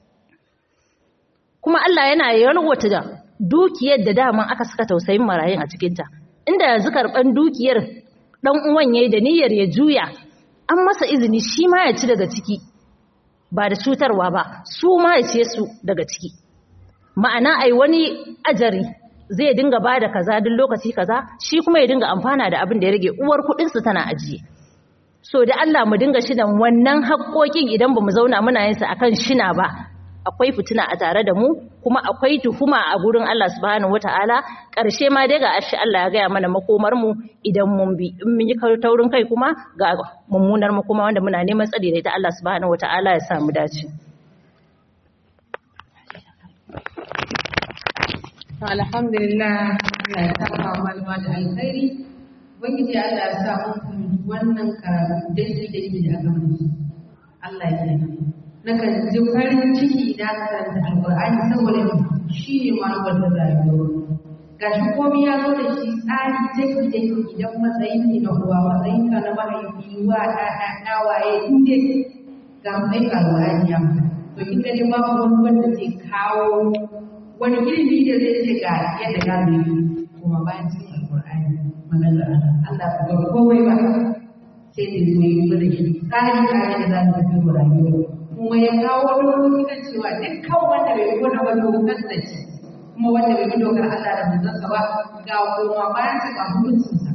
kuma Allah yana yarwata da dukiyar da daman aka saka tausayin marayun a cikin ta inda yanzu karban dukiyar dan uwan yayi da niyyar ya juya an masa izini shi ma ya ci daga ciki ba da cutarwa ba su ma ya ce su daga ciki ma'ana ai wani ajari zai dinga bada kaza duk lokaci kaza shi kuma ya dinga amfana da abin da ya rage uwar kudin su tana ajiye so da Allah mu dinga shidan wannan haƙoƙin idan bamu zauna muna yin sa akan shina ba akwai fitina a tare da mu kuma akwai tuhuma a gurin Allah subhanahu wataala ƙarshe ma dai ga ashi Allah ya gaya mana makomar mu idan mun bi in mun yi taurin kai kuma ga mummunar makoma wanda muna neman tsari da ita Allah subhanahu wataala ya samu dace alhamdulillah Allah ya saka malama da alkhairi ubangiji Allah ya sa mun wannan karatu dai dai da aka mana Allah ya yi nakan ji farin ciki da karanta alqur'ani saboda shi ne manuwar da rayuwa gashi komai ya zo da shi tsari take take idan matsayin ki na uwa matsayin ka na mahaifi wa da da waye inda ga mai alqur'ani ya to kin ga dai babu wani wanda zai kawo wani ilimi da zai ce ga yadda za mu yi kuma bayan cikin alƙur'ani maganar Allah ba ga komai ba sai da zo yi mana shi tsari tsari da za mu tafi wa rayuwa kuma ya kawo wani kan cewa dukkan wanda bai bi wani wani dokar da ce kuma wanda bai bi dokar Allah da manzansa ba ga koma bayan sa ga hukuncinsa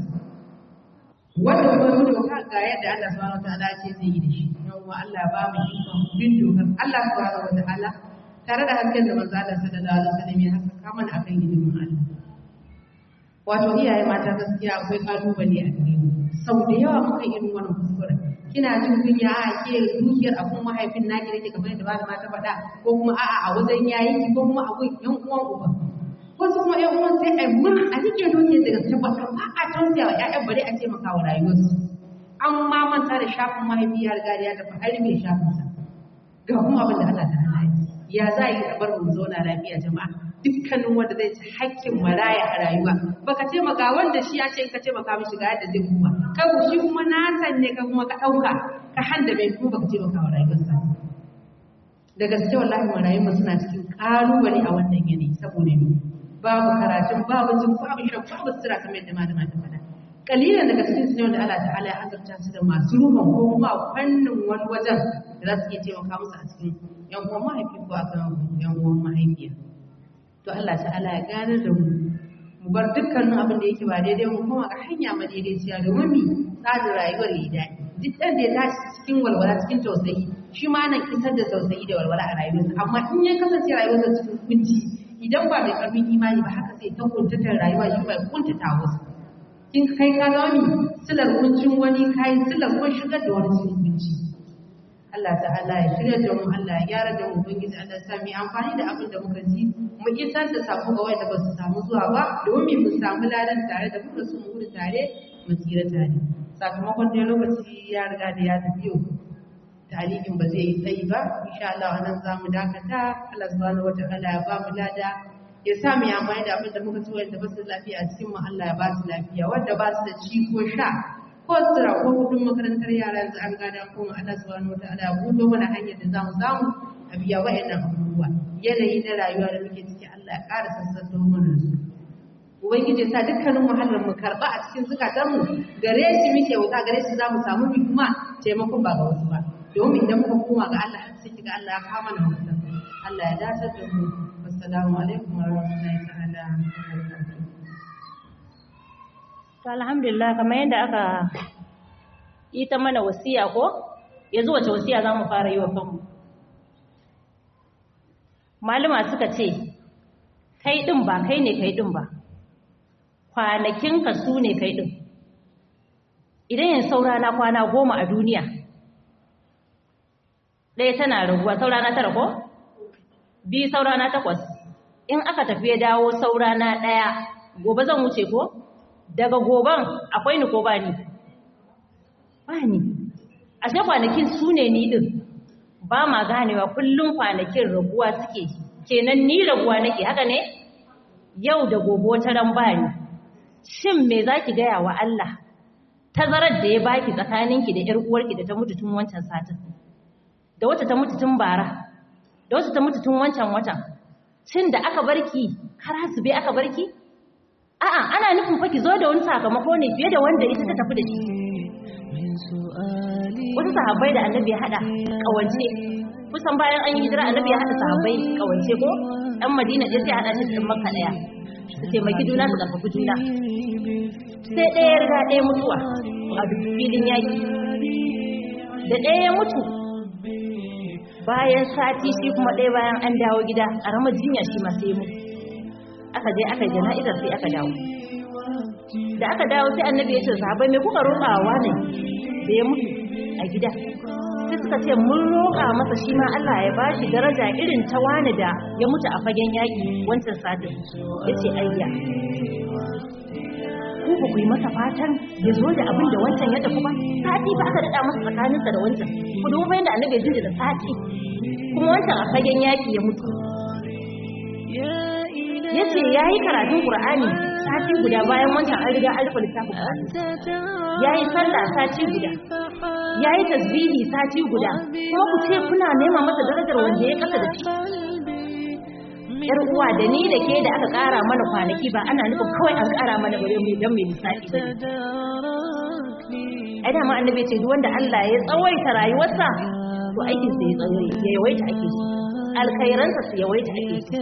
wanda kuma bi dokar ga yadda Allah subhanahu wa ta'ala ce zai yi da shi yawwa Allah ba mu ikon bin dokar Allah subhanahu wa ta'ala tare da hasken da manzo Allah sallallahu alaihi wasallam ya haskaka mana akan ilimin Allah wato iyaye mata gaskiya akwai kalubale a gare mu sau da yawa muka irin wannan kuskure kina jin kunya a ke dukiyar abun mahaifin naki dake kamar da malama ta faɗa ko kuma a'a a wajen yayi ki ko kuma akwai yan uwan uba wasu kuma yan uwan sai ai mun a rike dukiyar daga tabbata ba a tausaya wa ƴaƴan bare a taimaka wa rayuwarsu amma manta da shafin mahaifi ya riga ya tafi har mai shafin sa ga kuma abin da Allah ta hana ya za a yi bar mu zauna lafiya jama'a dukkanin wanda zai ci hakkin maraya a rayuwa baka ce maka wanda shi ya ce ka ce maka mishi ga yadda zai kuma ka shi kuma na sanne ka kuma ka dauka ka handa bai kuma baka ce maka wa rayuwarsa da gaske wallahi marayun mu suna cikin kalubale a wannan yanayi saboda ni babu karatun babu jin babu shan babu sira kamar yadda malama ta faɗa kalilan daga cikin su ne wanda Allah ta'ala ya azurta su da masu ruhun ko kuma a fannin wani wajen da za su iya taimaka musu a cikin yan uwan mahaifi ko a kan yan uwan mahaifiya to Allah ta'ala ya gane da mu mu bar dukkanin abin da yake ba daidai mu kuma ga hanya madaidaiciya domin mi tsarin rayuwar ya daɗi duk ɗan da ya tashi cikin walwala cikin tausayi shi ma nan kisar da tausayi da walwala a rayuwarsa amma in ya kasance rayuwarsa cikin kunci idan ba mai ƙarfin imani ba haka sai ta kuntatar rayuwa shi mai kuntata wasu kin kai ka zama mi silar kuncin wani kai silar kun shigar da wani cikin kunci Allah ta'ala ya shirya da mu Allah ya gyara da mu ubangiji Allah ya sa mu amfani da abin da muka ji mu isar da sako ga wanda ba su samu zuwa ba domin mu samu ladan tare da mu da su mu gudu tare mu tsira tare sakamakon dai lokaci ya riga da ya tafi yau talikin ba zai yi tsayi ba insha Allah anan za mu dakata Allah subhanahu wataala ya ba mu lada ya sa mu amfani da abin da muka ci wanda ba su lafiya a cikin mu Allah ya ba su lafiya wanda ba su da ci ko sha ko tsira ko kudin makarantar yara yanzu an gada kuma Allah subhanahu wataala ya buɗe mana hanyar da za mu samu a biya wa'annan abubuwa yanayi na rayuwa da muke ciki Allah ya ƙara sassanto mana su ubangiji ya sa dukkanin muhallin mu karɓa a cikin zukatanmu gare shi muke wuta gare shi za mu samu mu kuma taimakon ba ga wasu ba domin idan muka koma ga Allah sai kiga Allah ya kama mana hukunta Allah ya dace da mu assalamu alaikum wa rahmatullahi ta'ala wa barakatuh to alhamdulillah kamar yadda aka yi ta mana wasiya ko yanzu wace wasiya za mu fara yi wa kanmu malama suka ce kai din ba kai ne kai din ba kwanakinka su ne kai din idan yin saura na kwana goma a duniya ɗaya tana raguwa saura na tara ko biyu saura na takwas in aka tafi ya dawo saura na ɗaya gobe zan wuce ko daga goban akwai ni ko ba ni ba ni ashe kwanakin su ne ni din ba ma ganewa kullum kwanakin raguwa suke kenan ni raguwa nake haka ne yau da gobe wata ran bani shin me zaki gaya wa Allah tazarar da ya baki tsakaninki da ƴar uwarki da ta mutu tun wancan satin da wata ta mutu tun bara da wata ta mutu tun wancan watan shin da aka barki kara su bai aka barki a'a ana nufin fa ki zo da wani sakamako ne fiye da wanda ita ta tafi da shi wasu sahabbai da annabi ya hada kawance kusan bayan an yi hijira annabi ya hada sahabbai kawance ko ɗan Madina je sai hada shi da Makka daya su taimaki juna su karfafi juna sai ɗaya ya riga ɗaya mutuwa a filin yaki da ɗaya ya mutu bayan sati shi kuma ɗaya bayan an dawo gida ƙaramar jinya shi ma sai mutu aka je aka jana'izar sai aka dawo da aka dawo sai annabi ya ce sahabbai me kuka roƙawa ne da ya mutu a gida sai suka ce mun roƙa masa shi ma Allah ya bashi daraja irin ta wani da ya mutu a fagen yaƙi wancan satin ya ce ayya ku ba ku yi masa fatan ya zo da abin da wancan ya tafi ba sati ba aka daɗa masa tsakaninsa da wancan ku dubu bayan da annabi ya jinja da sati kuma wancan a fagen yaƙi ya mutu ya ce ya yi karatun ƙur'ani sati guda bayan wancan an riga an rufe littafin ya yi sallah sati guda ya yi tasbihi sati guda kuma ku ce kuna nema masa darajar wanda ya kasa da shi yar uwa da ni da ke da aka ƙara mana kwanaki ba ana nufin kawai an ƙara mana bare mai dan mai lissafi ba ai da ma annabi ce duk wanda Allah ya tsawaita rayuwarsa to aikin sa ya tsawaita ya yawaita ake shi alkhairansa su yawaita ake shi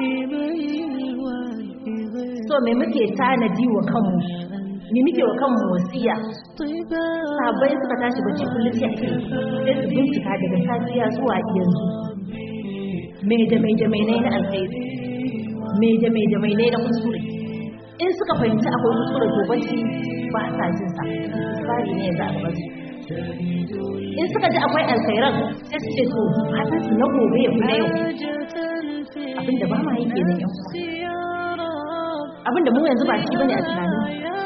so me muke tanadi wa kanmu me muke wa kanmu wasiya sabai suka tashi bacci kullum sai ake sai su bincika daga safiya zuwa yanzu me da me da me ne na alkhairi me da me da me ne na kuskure in suka fahimci akwai kuskure to bacci ba sa jin sa tsari ne za a basu in suka ji akwai alkhairan sai su ce to fatan su na gobe ya fi na yau abinda ba ma yi kenan yan uwa abinda mu yanzu ba shi bane a tunanin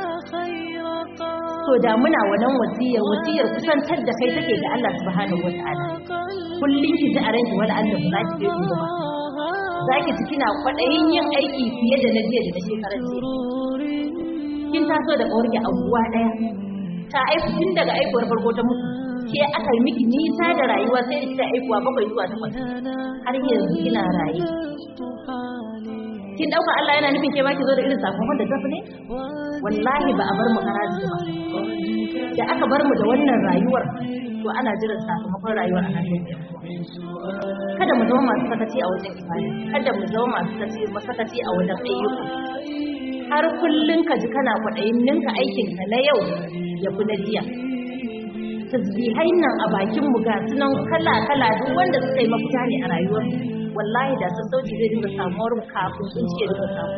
to da muna wannan wasiyar wasiyar kusantar da kai take ga Allah subhanahu wataala kullun ki ji a ranki wala Allah ba za ki kai gobe zaki ci kina kwadayin yin aiki fiye da na jiya da na shekarar jiya kin taso da kawarki abuwa daya ta aiku tun daga aikuwar farko ta mutu ke aka yi miki nisa da rayuwa sai da kika aikuwa bakwai zuwa takwas har yanzu kina raye kin dauka Allah yana nufin ke ba ki zo da irin sakamakon da tafi ne wallahi ba a bar mu karaji ba da aka bar mu da wannan rayuwar to ana jiran sakamakon rayuwar a hannun kada mu zama masu sakaci a wajen ibada kada mu zama masu sakaci masakaci a wajen ayyuka har kullun ka ji kana kwaɗayin ninka aikin ka na yau ya fi na jiya tasbihai nan a bakin mu ga sunan kala kala duk wanda suka yi mafita ne a rayuwar wallahi da sassauci zai dinga samuwar mu kafin sun ce dinga samu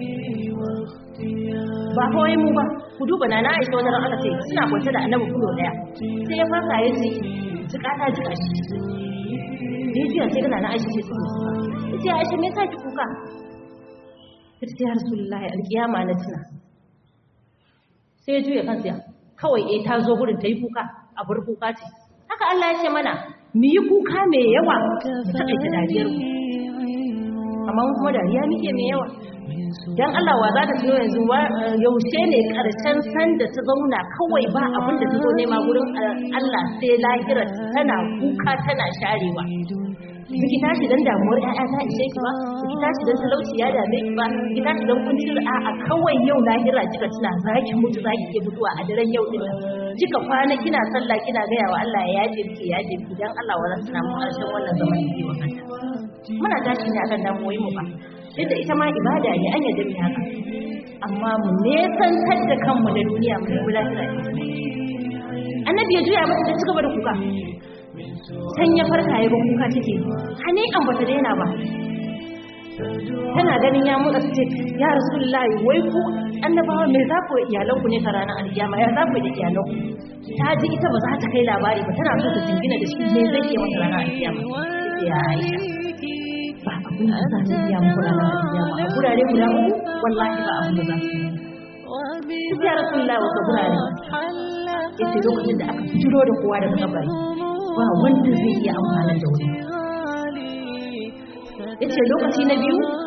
ba kawai mu ba ku duba na na aisha wani ran aka ce suna kwance da annabi kulo daya sai ya fasa ya ce jika ta jika shi ne jiya sai ga na aisha ce su ya ce aisha me yasa ki kuka ta ce ya rasulullahi alkiyama na tuna sai ya juya kansa kawai eh ta zo gurin ta yi kuka a bar kuka ce haka Allah ya ce mana mu yi kuka mai yawa ta taƙaita dariyar mu amma kuma dariya muke mai yawa dan Allah wa za ta so yanzu yaushe ne karshen san da ta zauna kawai ba abin da ta zo nema gurin Allah sai lahira tana kuka tana sharewa biki tashi dan damuwar ƴaƴa ta ishe ki ba biki tashi dan talauci ya dame ki ba biki tashi dan kuncin a'a kawai yau lahira kika tuna zaki mutu zaki ke mutuwa a daren yau din nan kika kwana kina sallah kina gaya wa Allah ya yaje ki ya yaje ki dan Allah wa rasuna mu karshen wannan zaman da wa kanta muna tashi ne akan damuwoyin mu ba duk da ita ma ibada ne an yadda mu haka amma mu ne san da kanmu da duniya mu kula da annabi ya juya mata ta cigaba da kuka san ya farka ya ga kuka take hane an bata daina ba tana ganin ya mutsa ce ya rasulullahi wai ku annabawa me za ku iyalan ku ne ka ranar alkiyama ya za ku da iyalan ku ta ji ita ba za ta kai labari ba tana so ta jingina da shi me zai yi mata ranar alkiyama ya Aisha ba abin da za ta biya muku ranar alkiyama a gurare guda uku wallahi ba abin da za su yi ya rasulullahi wata gurare yace lokacin da aka fitiro da kowa daga kabari ba wanda zai iya amfana da wani yace lokaci na biyu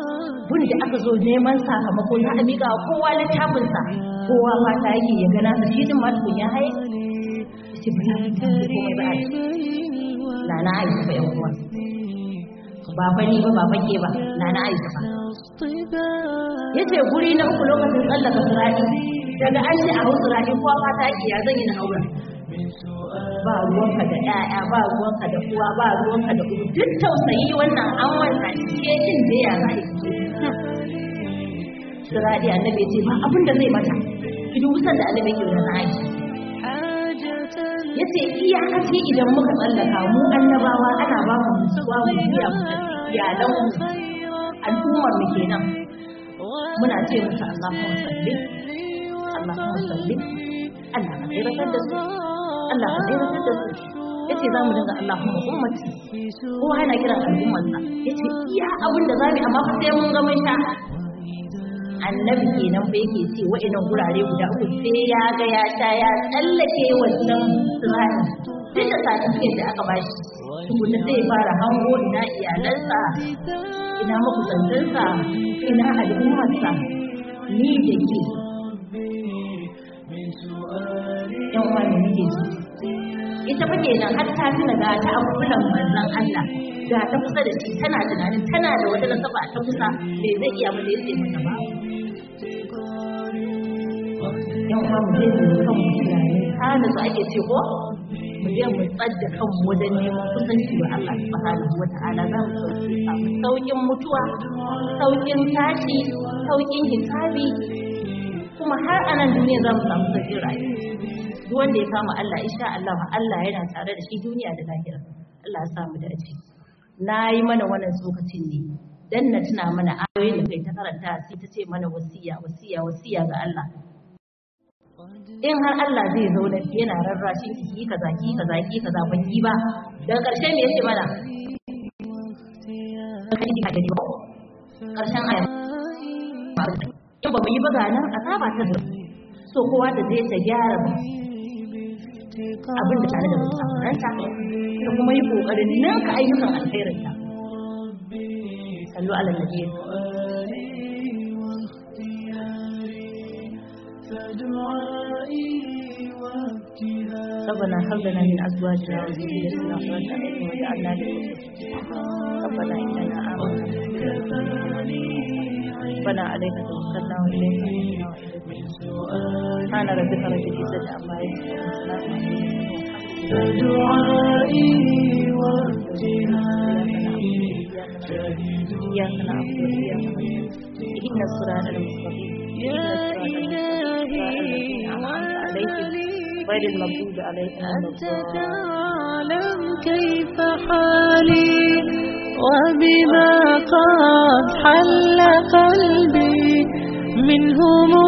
gun da aka zo neman sakamako za a miƙa kowa littafinsa kowa fata yake ya gana sa shi din ma tukun ya haye shi ba ya komai ba a na na aisha ba yan uwa ba fa ni ba ba fa ke ba na na aisha ba yace guri na uku lokacin tsallaka sirati daga an ce a hau sirati kowa fata yake ya zan yi na haura ba ruwanka da ƴaƴa ba ruwanka da uwa ba ruwanka da uwa duk tausayi wannan an wanta ke jin da ya zai sirati annabi ce ba abin da zai mata ki dusan da annabi ke da Aisha yace iya kace idan muka tsallaka mu annabawa ana ba mu musuwa mu biya mu iyalan mu al'ummar mu kenan muna ce musu Allahumma salli Allahumma salli Allah ka tsiratar da su Allah ka tsiratar da su yace za mu dinga Allahumma ummati ko ana kiran al'ummarsa yace iya abin da zamu amma fa sai mun ga mun sha annabi kenan fa yake ce wa'annan gurare guda uku sai ya ga ya sha ya tsallake wannan sirani duk da certificate da aka bashi tukunna sai ya fara hango ina iyalansa ina makusantansa ina al'ummarsa ni da ke yan uwa ne nake so ita fa kenan har ta tuna ga ta abubuwan manzon Allah ga ta kusa da shi tana tunanin tana da wata nasaba ta kusa bai zai iya ba da yake mata ba yan uwa mu je mu kan mu tunani kana su ake ce ko mu je mu tsadda kanmu wajen neman kusanci wa Allah subhanahu wata'ala za mu samu saukin mutuwa saukin tashi saukin hisabi kuma har a nan duniya za mu samu saukin rayuwa duk wanda ya kama Allah insha Allah Allah yana tare da shi duniya da lahira Allah ya samu dace na yi mana wannan tsokacin ne dan na tuna mana ayoyin da kai ta karanta sai ta ce mana wasiya wasiya wasiya ga Allah in har Allah zai zauna yana rarrashi ki kaza ki kaza ki kaza ban yi ba daga ƙarshe me yace mana ƙarshen aya in ba mu yi ba ga nan azaba ta zo so kowa da zai ta gyara abin da tare da musamman da kuma yi kokarin ninka ayyukan alkhairin ta sallu ala nabi ربنا هب لنا من ازواجنا وذريتنا قرة اعين واجعلنا للمتقين ربنا اننا امنا ربنا عليك توكلنا واليك انبنا واليك سبحان ربك رب العزة عما يصفون دعائي واجتهادي إياك نعبد وإياك نستعين اهدنا الصراط المستقيم يا إلهي غير المغضوب عليهم أنت تعلم كيف حالي وبما قد حل قلبي من هموم